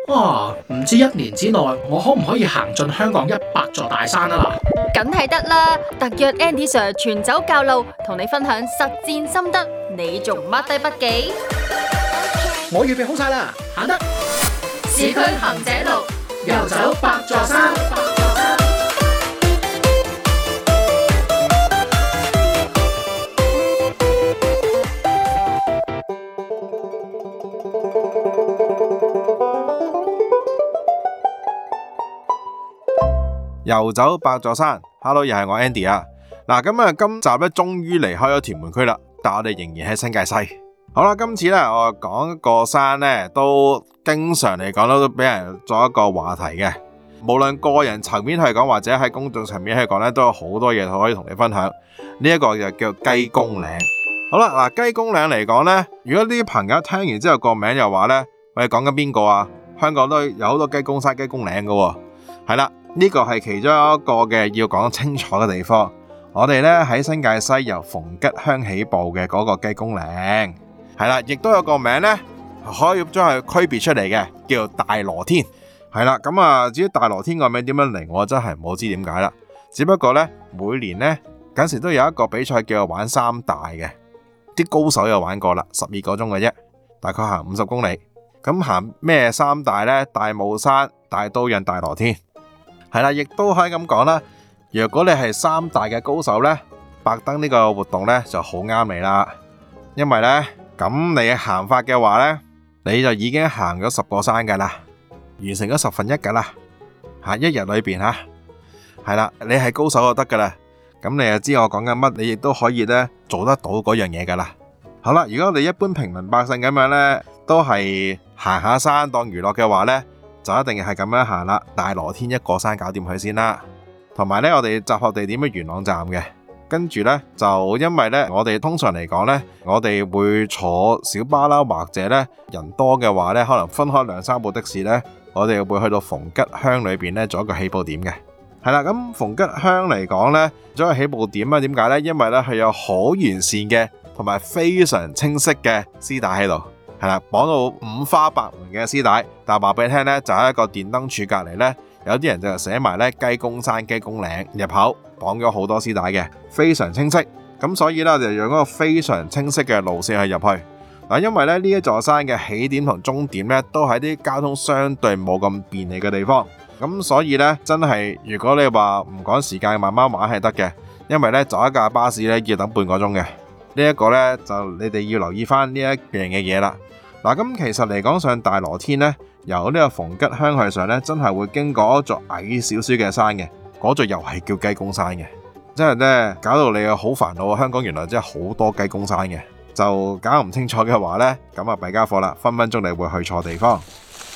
唔知1年之內我可唔可以行進香港100座大山啊嗱？ 梗係得啦，特約 Andy Sir 全走教路，同你分享實戰心得，你仲抹低筆記？ 我預備好晒啦，行得！ 市區行者路， 遊走100座山。 遊走100座山 ，Hello， 又係我 Andy 啊。嗱，咁啊，今集咧終於離開咗屯門區啦，但我哋仍然喺新界西。好啦，今次咧我講一個山咧，都經常嚟講都俾人作一個話題嘅。無論個人層面去講，或者喺公眾層面去講咧，都有好多嘢可以同你分享。呢一個就叫雞公嶺。好啦，嗱，雞公嶺嚟講咧，如果啲朋友聽完之後個名又話咧，喂，講緊邊個啊？香港都有好多雞公山、雞公嶺噶，係啦。呢個係其中一個嘅要講清楚嘅地方。我哋呢喺新界西由逢吉鄉起步嘅嗰個雞公嶺，係啦，亦都有個名呢，可以將佢區別出嚟嘅，叫大羅天。係啦，咁啊，至於大羅天個名點樣嚟，我真係唔知點解啦。只不過呢，每年呢，緊時都有一個比賽叫做玩三大嘅，啲高手有玩過啦，12個鐘嘅啫，大概行50公里。咁行咩三大呢？大帽山、大刀屻、大羅天。係啦，亦都可以咁講啦。如果你係三大嘅高手呢，白登呢個活動呢就好啱你啦。因為呢，咁你行法嘅話呢，你就已經行咗10個山噶啦，完成咗1/10噶啦。一日裏邊吓，係啦，你係高手就得噶啦。咁你就知我講緊乜，你亦都可以呢做得到嗰樣嘢噶啦。好啦，如果你一般平民百姓咁樣呢，都係行下山當娛樂嘅話呢，就一定係咁樣行啦，大羅天一個山搞掂佢先啦。同埋呢，我哋集合地點喺元朗站嘅，跟住呢，就因為呢，我哋通常嚟講呢，我哋會坐小巴啦，或者呢，人多嘅話呢，可能分開2、3部的士呢，我哋會去到逢吉鄉裏邊呢，做一個起步點嘅。係啦，咁逢吉鄉嚟講呢，做一個起步點啊，點解呢？因為呢，係有好完善嘅同埋非常清晰嘅絲帶喺度。係啦，綁到5花8門嘅絲帶，但係話俾你聽呢，就喺一個電燈柱隔籬呢，有啲人就寫埋呢雞公山、雞公嶺入口，綁咗好多絲帶嘅，非常清晰。咁所以呢，我就用一個非常清晰嘅路線去入去。嗱，因為呢一座山嘅起點同終點呢，都喺啲交通相對冇咁便利嘅地方。咁所以呢，真係如果你話唔趕時間慢慢玩係得嘅，因為呢，走一架巴士呢，要等半個鐘嘅。呢一個呢，就你哋要留意翻呢一樣嘅嘢啦。嗱，咁其實嚟講上大羅天呢，由呢個逢吉鄉去上呢，真係會經過一座矮少少嘅山嘅，嗰座又係叫雞公山嘅，真係呢，搞到你好煩惱。香港原來真係好多雞公山嘅，就搞唔清楚嘅話呢，咁啊弊家伙啦，分分鐘你會去錯地方。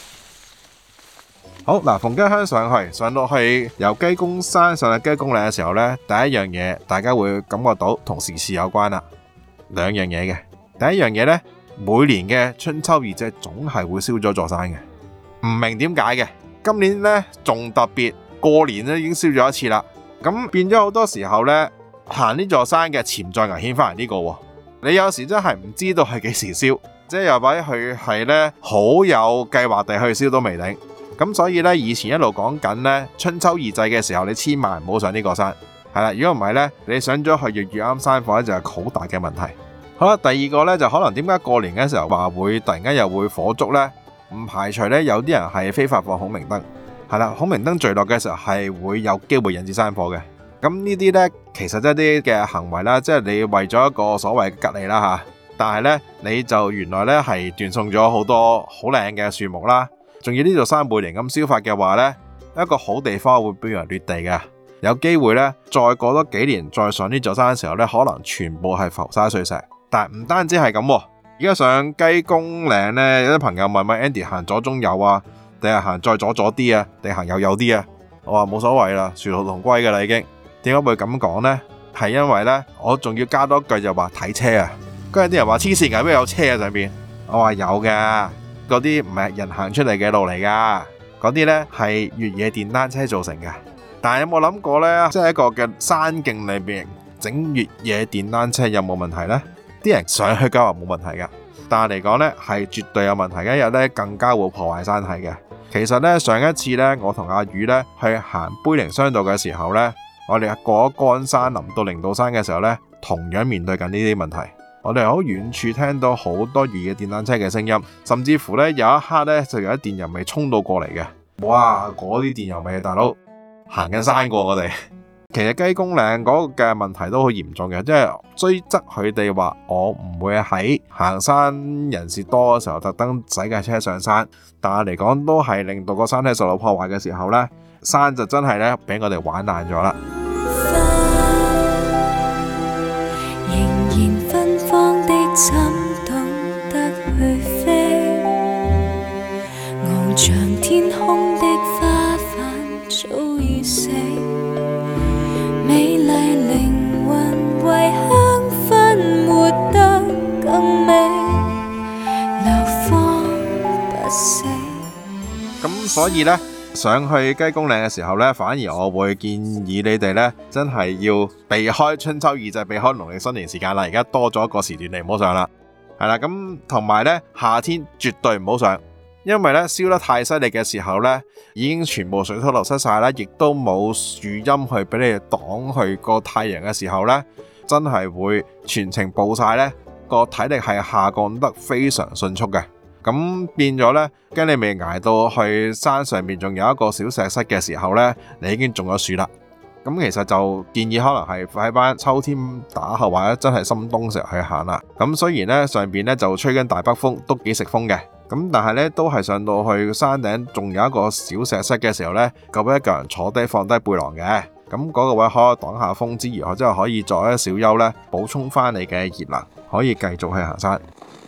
好嗱，逢吉鄉上到去由雞公山上去雞公嶺嘅時候呢，第一樣嘢大家會感覺到同時事有關啦，2樣嘢嘅。第一樣嘢呢，每年嘅春秋二祭總係會燒咗座山嘅，唔明點解嘅。今年呢仲特別，過年咧已經燒咗一次啦。咁變咗好多時候呢，行呢座山嘅潛在危險反而呢個喎，你有時真係唔知道係幾時燒，即係又或者佢係呢好有計劃地去燒都未定。咁所以呢，以前一路講緊呢春秋二祭嘅時候，你千萬唔好上呢個山，係啦。如果唔係呢，你上咗去遇啱山火咧，就係好大嘅問題。好啦，第二個呢，就可能點解過年嘅時候話會突然間又會火燭呢？唔排除呢，有啲人係非法放孔明燈，係啦，孔明燈墜落嘅時候係會有機會引致山火嘅。咁呢啲呢，其實即係啲嘅行為啦，即係你為咗一個所謂嘅吉利啦吓，但係呢，你就原來呢係斷送咗好多好靚嘅樹木啦，仲要呢座山每年咁燒法嘅話呢，一個好地方會變為劣地嘅，有機會呢，再過多幾年再上呢座山嘅時候呢，可能全部係浮沙碎石。但係唔單止係咁，而家上雞公嶺呢，有啲朋友問Andy 行左中右啊，定係行再左啲啊，定行右啲啊？我話冇所謂啦，殊途同歸噶啦已經。點解會咁講呢？係因為呢，我仲要加多句就話睇車啊。跟住啲人話黐線㗎，邊有車啊上邊？我話有㗎，嗰啲唔係人行出嚟嘅路嚟噶，嗰啲呢係越野電單車造成嘅。但係有冇諗過呢？即係一個嘅山徑裏邊整越野電單車有冇問題呢？啲人上去梗話冇問題噶， 但係嚟講呢，係絕對有問題嘅，一日呢更加會破壞山體嘅。其實呢，上一次呢，我同阿宇呢去行杯靈雙渡嘅時候呢，我哋過咗乾山臨到靈渡山嘅時候呢，同樣面對緊呢啲問題。我哋好遠處聽到好多越野電單車嘅聲音，甚至乎呢，有一刻呢，就有啲電油味衝到過嚟嘅。哇！嗰啲電油味，大佬行緊山過我哋。其實雞公嶺嗰個嘅問題都好嚴重嘅，即係雖則佢哋話我唔會喺行山人士多嘅時候特登駛架車上山，但係嚟講都係令到個山體受到破壞嘅時候呢，山就真係呢俾我哋玩爛咗啦。 仍然芬芳的怎懂得去飛，翱翔天空的花瓣早已死，美麗靈魂為香薰活得更美，流芳不死。 咁所以呢，上去雞公嶺嘅時候呢，反而我會建議你哋呢，真係要避開春秋二祭，避開農曆新年時間啦。而家多咗一個時段，你唔好上啦。係啦，咁同埋呢，夏天絕對唔好上，因為呢燒得太犀利嘅時候呢，已經全部水土流失晒啦，亦都冇樹蔭去俾你擋去個太陽嘅時候呢，真係會全程暴曬呢，個體力係下降得非常迅速嘅。咁變咗呢，驚你未捱到去山上面仲有一個小石室嘅時候呢，你已經中咗暑啦。咁其實就建議可能係喺班秋天打後或者真係深冬時候去行啦。咁雖然呢，上邊呢就吹緊大北風，都幾食風嘅。咁但係呢，都係上到去山頂仲有一個小石室嘅時候呢，夠一個人坐低放低背囊嘅。咁嗰個位可以擋下風之餘，即係可以作一小休呢，補充翻你嘅熱能，可以繼續去行山。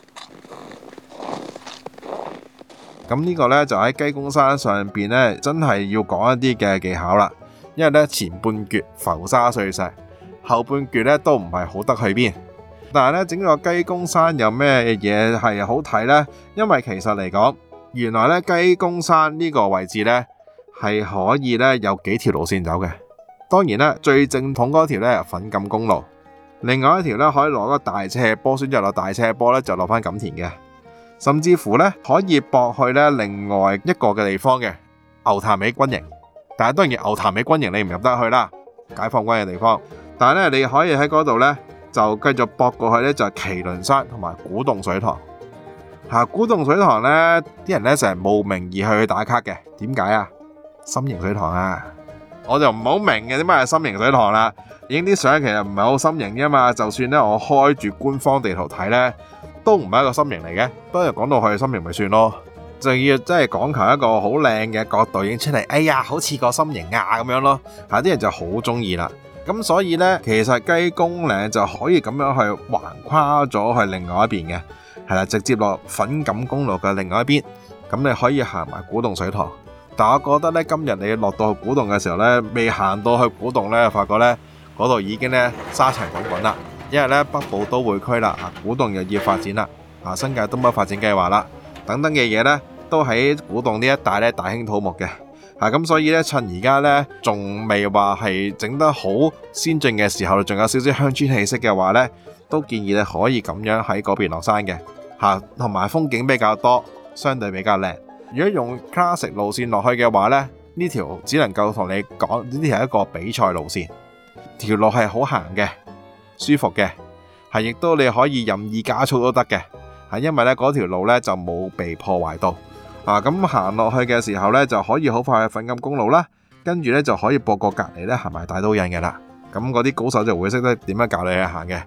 咁呢個呢，就喺雞公山上邊呢，真係要講一啲嘅技巧啦。因為呢，前半橛浮沙碎石，後半橛呢都唔係好得去邊。但係呢，整個雞公山有咩嘢係好睇呢？因為其實嚟講，原來呢，雞公山呢個位置呢，係可以呢有幾條路線走嘅。當然啦，最正統嗰條呢係粉錦公路，另外一條呢，可以落個大斜坡，選擇落大斜坡呢，就落翻錦田嘅。甚至乎呢，可以駁去呢另外一個嘅地方嘅牛潭尾軍營，但係當然牛潭尾軍營你唔入得去啦，解放軍嘅地方。但係呢，你可以喺嗰度呢，就繼續駁過去呢，就係麒麟山同埋古洞水塘。古洞水塘呢啲人呢，成日慕名而去打卡嘅，點解啊？心形水塘啊，我就唔好明嘅點解係心形水塘啦。影啲相其實唔係好心形啫嘛，就算呢，我開住官方地圖睇呢，都唔係一個心形嚟嘅，不過講到去心形咪算咯，就要真係講求一個好靚嘅角度影出嚟，哎呀好似個心形啊咁樣咯，啲人就好中意啦。咁所以呢，其實雞公嶺就可以咁樣去橫跨咗去另外一邊嘅，係啦，直接落粉錦公路嘅另外一邊，咁你可以行埋古洞水塘。但我覺得呢，今日你落到去古洞嘅時候呢，未行到去古洞呢，發覺呢嗰度已經呢沙塵滾滾啦。因為咧北部都會區啦，古洞又要發展啦，新界東北發展計劃啦，等等嘅嘢呢，都喺古洞呢一帶咧大興土木嘅，咁所以呢，趁而家呢，仲未話係整得好先進嘅時候，仲有少少鄉村氣息嘅話呢，都建議你可以咁樣喺嗰邊落山嘅，同埋風景比較多，相對比較靚。如果用 classic 路線落去嘅話呢，呢條只能夠同你講，呢啲係一個比賽路線，條路係好行嘅。舒服嘅，亦都你可以任意加速都得嘅，因為呢嗰條路呢就冇被破壞到，咁行落去嘅時候呢，就可以好快去粉錦公路啦，跟住呢就可以駁過隔離呢行埋大刀屻嘅啦，咁嗰啲高手就會識得點樣教你去行嘅。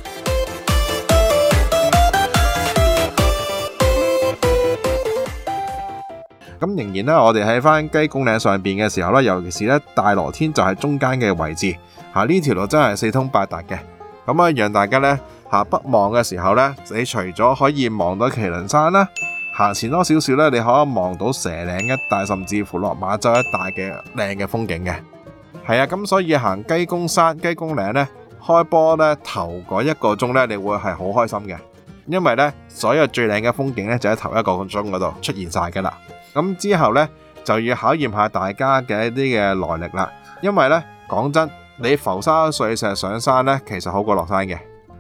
咁仍然呢，我哋喺翻雞公嶺上邊嘅時候呢，尤其是呢大羅天就係中間嘅位置，呢條路真係四通八達嘅。咁啊，讓大家呢北望嘅時候呢，你除咗可以望到麒麟山啦，行前多少少呢，你可以望到蛇嶺一帶，甚至乎落馬洲一帶嘅靚嘅風景嘅。係啊，咁所以行雞公山、雞公嶺呢，開波呢頭嗰1個鐘呢，你會係好開心嘅，因為呢所有最靚嘅風景呢，就喺頭1個鐘嗰度出現晒噶啦。咁之後呢，就要考驗下大家嘅一啲嘅耐力啦，因為呢講真。你浮沙碎石上山呢，其實好過落山嘅。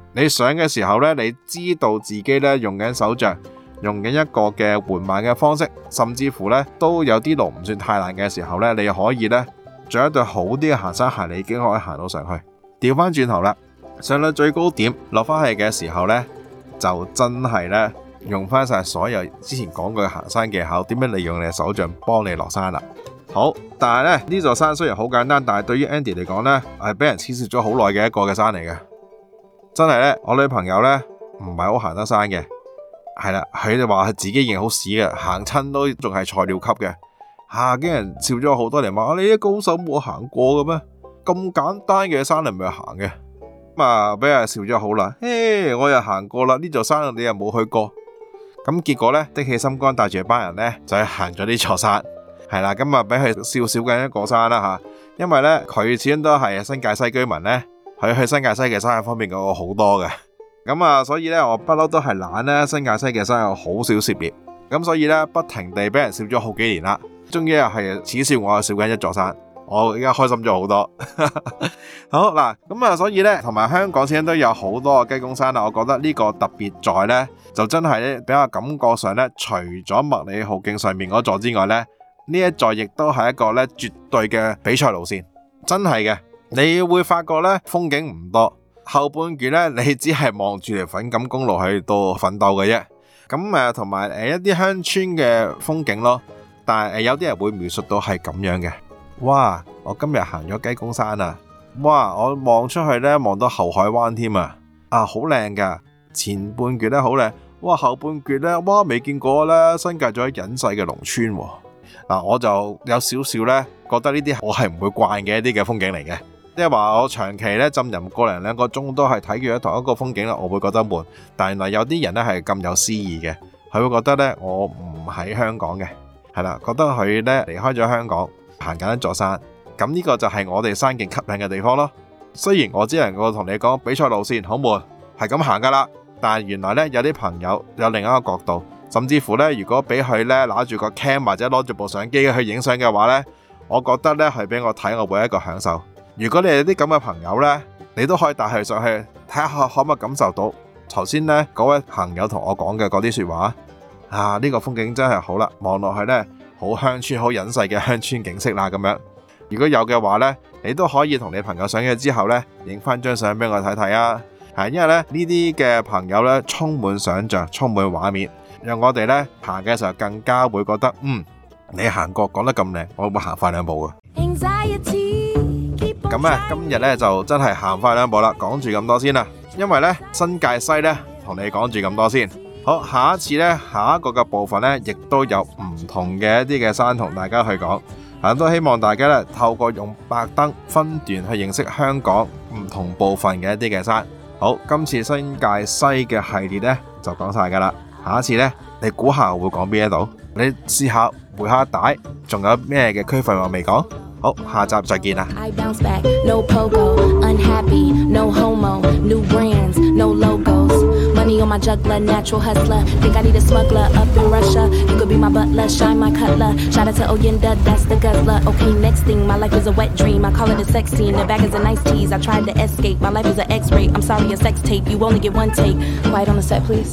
你上嘅時候呢，你知道自己呢用緊手杖，用緊一個嘅緩慢嘅方式，甚至乎呢都有啲路唔算太難嘅時候呢，你可以呢着一對好啲嘅行山鞋，你已經可以行到上去。調翻轉頭啦，上到最高點落翻去嘅時候呢，就真係呢用翻晒所有之前講過嘅行山技巧，點樣利用你嘅手杖幫你落山啦。好，但係呢座山雖然好簡單，但係對於 Andy 嚟講呢，係俾人恥笑咗好耐嘅一個嘅山嚟嘅。真係呢，我女朋友呢唔係好行得山嘅，係啦，佢哋話係自己認好屎嘅，行親都仲係菜鳥級嘅。驚人笑咗好多年，話你啲高手冇行過嘅咩？咁簡單嘅山你唔去行嘅，咁啊俾人笑咗好啦。我又行過啦，呢座山你又冇去過。咁結果呢，的起心肝帶住班人呢，就去行咗呢座山。係啦，咁啊俾佢笑少緊一個山啦吓，因為呢，佢始終都係新界西居民呢，佢去新界西嘅山方面過我好多嘅，咁啊所以呢，我不嬲都係懶呢，新界西嘅山有好少涉獵，咁所以呢，不停地俾人笑咗好幾年啦，終於又係恥笑我笑緊一座山，我而家開心咗好多。好嗱，咁啊所以呢，同埋香港始終都有好多嘅雞公山啦，我覺得呢個特別在呢，就真係呢，比較感覺上呢，除咗麥理浩徑上面嗰座之外呢，呢一座亦都係一個咧絕對嘅比賽路線，真係嘅。你會發覺咧風景唔多，後半段咧你只係望住條粉錦公路去到奮鬥嘅啫。咁同埋一啲鄉村嘅風景咯，但係有啲人會描述到係咁樣嘅。哇！我今日行咗雞公山啊！哇！我望出去咧望到後海灣添啊！好靚噶，前半段咧好靚，哇！後半段咧哇未見過咧新界咗隱世嘅農村喎。我就有少少呢覺得呢啲我係唔會慣嘅一啲嘅風景嚟嘅，即係話我長期呢浸淫個零兩個鐘都係睇住同一個風景啦，我會覺得悶。但原來有啲人呢係咁有詩意嘅，佢會覺得呢我唔喺香港嘅，係啦，覺得佢呢離開咗香港行緊一座山，咁呢個就係我哋山徑吸引嘅地方咯。雖然我只能夠同你講比賽路線好悶，係咁行噶啦，但原來呢有啲朋友有另一個角度。甚至乎呢，如果俾佢呢拿住個 cam 或者攞住部相機去影相嘅話呢，我覺得呢係俾我睇，我會一個享受。如果你係啲咁嘅朋友呢，你都可以帶佢上去睇下可唔可以感受到頭先呢嗰位朋友同我講嘅嗰啲說話。呢個風景真係好啦，望落去呢好鄉村好隱世嘅鄉村景色啦咁樣。如果有嘅話呢，你都可以同你朋友上去之後呢，影翻張相俾我睇睇啊。因為呢啲嘅朋友呢，充滿想像，充滿畫面，讓我哋呢行嘅時候更加會覺得你行過講得咁靚，我會行快兩步嘅。咁呢，今日呢就真係行快兩步啦，講住咁多先啦。因為呢新界西呢同你講住咁多先。好，下一次呢，下一個嘅部分呢，亦都有唔同嘅一啲嘅山同大家去講。都希望大家呢透過用白燈分段去認識香港唔同部分嘅一啲嘅山。好，今次新界西嘅系列呢就講晒噶啦。下一次呢，你估下我會講邊一度？你試下回下帶，仲有咩嘅區分我未講？好，下集再見啦。 I bounce back, no pogo, unhappy, no homo, new brands, no logos. Money on my juggler, natural hustler. Think I need a smuggler up in Russia. You could be my butler, shine my cutler. Shout out to Oyenda, that's the guzzler. Okay, next thing, my life is a wet dream. I call it a sex scene. The bag is a nice tease. I tried to escape. My life is an X-ray. I'm sorry, a sex tape. You only get one take. Quiet on the set, please.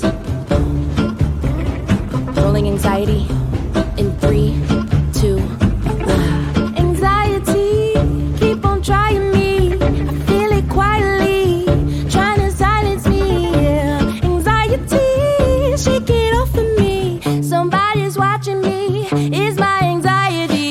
Rolling anxiety in 3, 2, 1. Anxiety, keep on trying me. I feel it quietly, trying to silence me. Anxiety, shake it off of me. Somebody's watching me. It's my anxiety.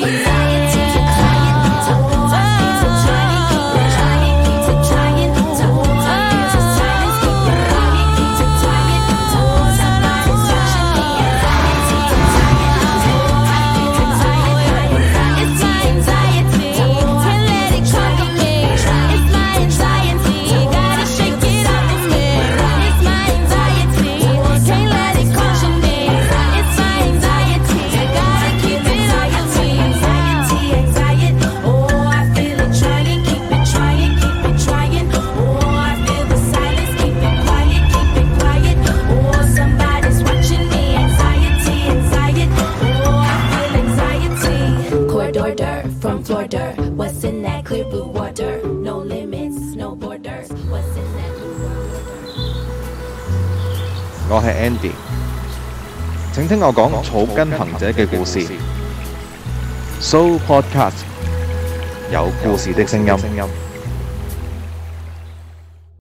From Florida, what's in that clear blue water? No limits, no borders. What's in that blue water? 我係 Andy，請聽我講草根行者嘅故事。So Podcast 有故事的聲音。